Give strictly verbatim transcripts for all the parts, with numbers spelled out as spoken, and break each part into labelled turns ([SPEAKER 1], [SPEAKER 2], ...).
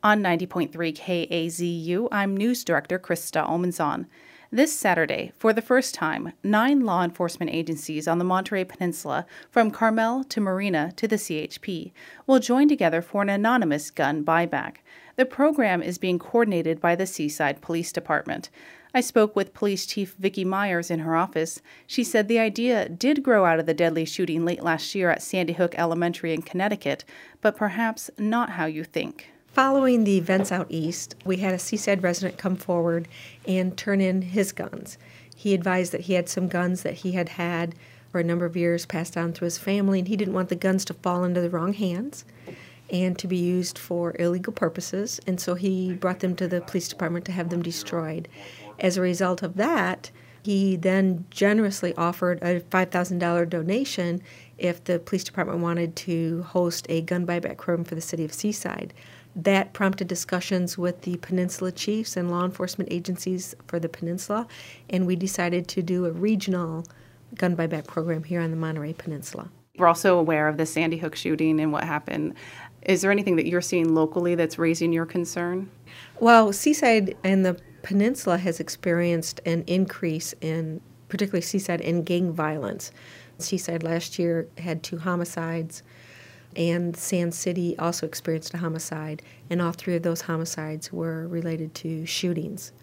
[SPEAKER 1] On ninety point three K A Z U, I'm News Director Krista Almanzon. This Saturday, for the first time, nine law enforcement agencies on the Monterey Peninsula, from Carmel to Marina to the C H P, will join together for an anonymous gun buyback. The program is being coordinated by the Seaside Police Department. I spoke with Police Chief Vicki Myers in her office. She said the idea did grow out of the deadly shooting late last year at Sandy Hook Elementary in Connecticut, but perhaps not how you think.
[SPEAKER 2] Following the events out east, we had a Seaside resident come forward and turn in his guns. He advised that he had some guns that he had had for a number of years passed down through his family, and he didn't want the guns to fall into the wrong hands and to be used for illegal purposes, and so he brought them to the police department to have them destroyed. As a result of that, he then generously offered a five thousand dollars donation if the police department wanted to host a gun buyback program for the city of Seaside. That prompted discussions with the Peninsula chiefs and law enforcement agencies for the peninsula, and we decided to do a regional gun buyback program here on the Monterey Peninsula.
[SPEAKER 1] We're also aware of the Sandy Hook shooting and what happened. Is there anything that you're seeing locally that's raising your concern?
[SPEAKER 2] Well, Seaside and the peninsula has experienced an increase in, particularly Seaside, in gang violence. Seaside last year had two homicides, and Sand City also experienced a homicide, and all three of those homicides were related to shootings.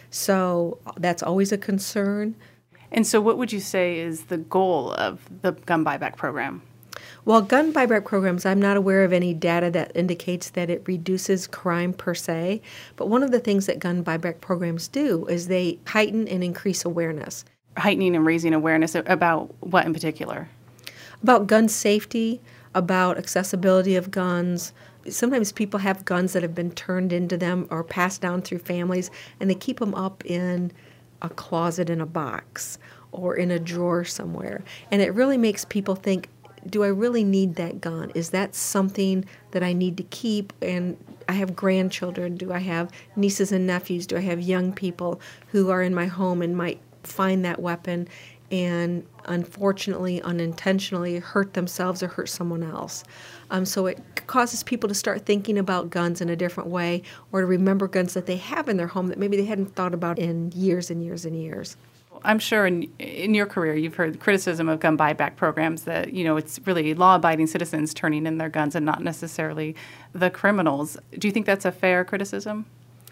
[SPEAKER 2] So that's always a concern.
[SPEAKER 1] And so what would you say is the goal of the gun buyback program?
[SPEAKER 2] Well, gun buyback programs, I'm not aware of any data that indicates that it reduces crime per se, but one of the things that gun buyback programs do is they heighten and increase awareness.
[SPEAKER 1] Heightening and raising awareness about what in particular?
[SPEAKER 2] About gun safety, about accessibility of guns. Sometimes people have guns that have been turned into them or passed down through families, and they keep them up in a closet in a box or in a drawer somewhere. And it really makes people think, do I really need that gun? Is that something that I need to keep? And I have grandchildren. Do I have nieces and nephews? Do I have young people who are in my home and might find that weapon and unfortunately, unintentionally hurt themselves or hurt someone else? Um, so it causes people to start thinking about guns in a different way, or to remember guns that they have in their home that maybe they hadn't thought about in years and years and years.
[SPEAKER 1] I'm sure in in your career you've heard criticism of gun buyback programs that, you know, it's really law-abiding citizens turning in their guns and not necessarily the criminals. Do you think that's a fair criticism?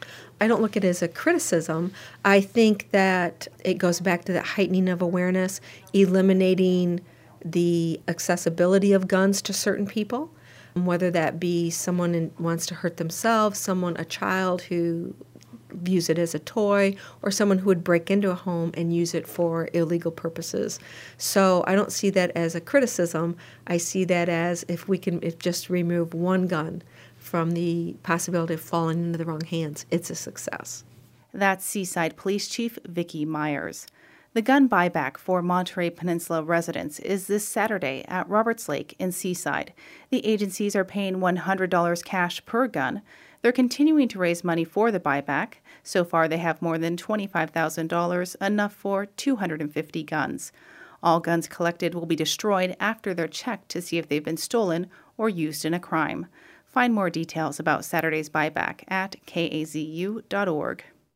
[SPEAKER 2] I don't look at it as a criticism. I think that it goes back to the heightening of awareness, eliminating the accessibility of guns to certain people, whether that be someone who wants to hurt themselves, someone, a child who views it as a toy, or someone who would break into a home and use it for illegal purposes. So I don't see that as a criticism. I see that as if we can if just remove one gun from the possibility of falling into the wrong hands, it's a success.
[SPEAKER 1] That's Seaside Police Chief Vicki Myers. The gun buyback for Monterey Peninsula residents is this Saturday at Roberts Lake in Seaside. The agencies are paying one hundred dollars cash per gun. They're continuing to raise money for the buyback. So far, they have more than twenty-five thousand dollars, enough for two hundred fifty guns. All guns collected will be destroyed after they're checked to see if they've been stolen or used in a crime. Find more details about Saturday's buyback at K A Z U dot org.